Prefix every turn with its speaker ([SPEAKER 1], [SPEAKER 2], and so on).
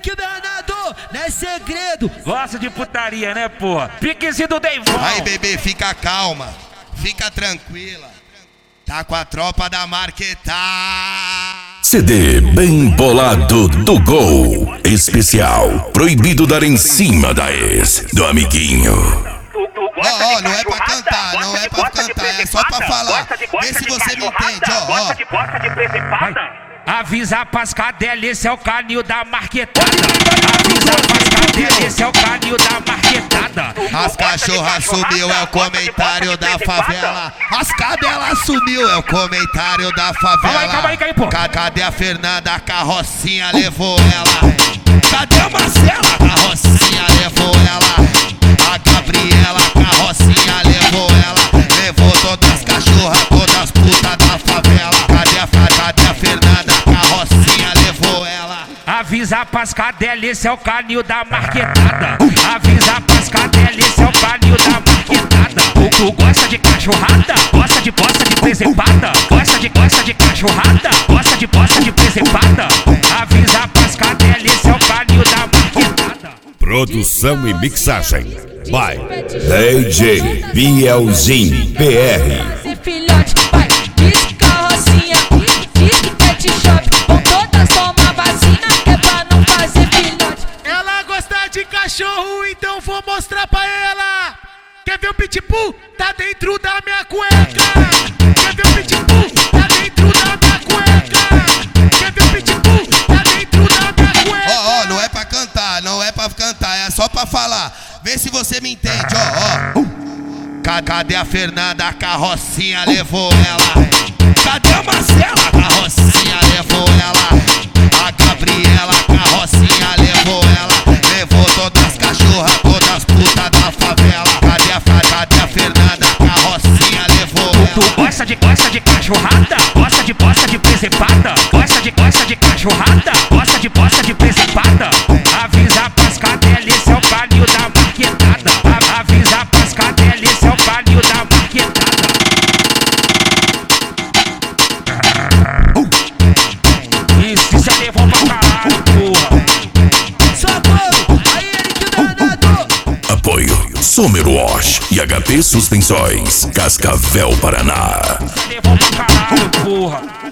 [SPEAKER 1] Eric Danado, não é segredo.
[SPEAKER 2] Gosta de putaria, né, porra? Piquezinho do Deivão.
[SPEAKER 3] Aí, bebê, fica calma, fica tranquila. Tá com a tropa da Marquetá.
[SPEAKER 4] CD bem bolado do Gol. Especial. Proibido dar em cima da ex do amiguinho.
[SPEAKER 3] Ó, não é pra cantar, não é pra cantar, é só pra falar. Vê se você me entende, ó.
[SPEAKER 2] Avisa pras cadelas, esse é o canil da marquetada. Avisa pras cadelas, esse é o canil da marquetada.
[SPEAKER 3] As cachorras sumiu, é o comentário da favela. As cadelas sumiu, é o comentário da favela.
[SPEAKER 2] Calma aí, pô.
[SPEAKER 3] Cadê a Fernanda? A carrocinha levou ela. Cadê a Marcela? A carrocinha levou ela. A Gabriela, a carrocinha levou ela. Levou todas as cachorras, todas as putas da favela. Cadê a Fernanda? A carrocinha levou ela.
[SPEAKER 2] Avisa pras cadelas, esse é o canil da marquetada. Avisa pras cadelas, esse é o canil da marquetada. Tu gosta de cachorrada? Gosta de presepada? Gosta de cachorrada? Gosta de presepada? Avisa pras cadelas, esse é o canil da marquetada.
[SPEAKER 4] Produção e mixagem by DJ Bielzinho PR.
[SPEAKER 5] Esse filhote, pai, diz que carrocinha, diz que pet shop, vão todas tomar vacina, que é pra não fazer filhote.
[SPEAKER 1] Ela gosta de cachorro, então vou mostrar pra ela. Quer ver o pitbull? Tá dentro da minha cueca. Quer ver o pitbull? Tá dentro da minha cueca. Quer ver o pitbull? Tá dentro da minha cueca.
[SPEAKER 3] Ó, não é pra cantar, não é pra cantar, é só pra falar. Vê se você me entende, ó. Cadê a Fernanda? A carrocinha levou ela. Cadê a Marcela? A carrocinha levou ela. A Gabriela, a carrocinha levou ela. Levou todas as cachorras, todas as putas da favela. Cadê a Fernanda? A carrocinha levou ela.
[SPEAKER 2] Tu gosta de cachorrada? Gosta de presepada? Gosta de cachorrada? Gosta de presepada? Avisa pras cadelas, esse é o canil da marquetada. Avisa pras cadelas, esse é o canil da marquetada. Isso é levou pra caralho, porra.
[SPEAKER 1] Socorro, aí Eric Danado.
[SPEAKER 4] Apoio Summer Wash e HP Suspensões, Cascavel, Paraná.
[SPEAKER 2] Isso é levou pra caralho, porra.